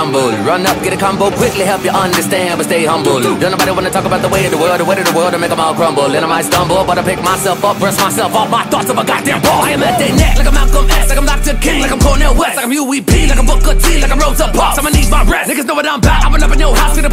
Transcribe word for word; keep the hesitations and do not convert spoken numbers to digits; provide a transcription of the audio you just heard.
rumble. Run up, get a combo, quickly help you understand, but stay humble. Don't nobody wanna talk about the way of the world, the way of the world, and make them all crumble. And I might stumble, but I pick myself up, brush myself off my thoughts of a goddamn ball. I am at their neck, like I'm Malcolm X, like I'm Doctor King, like I'm Cornel West, like I'm U E P, like I'm Booker T, like I'm Rosa Parks. I'ma need my rest. Niggas know what I'm about. I've been up in your house,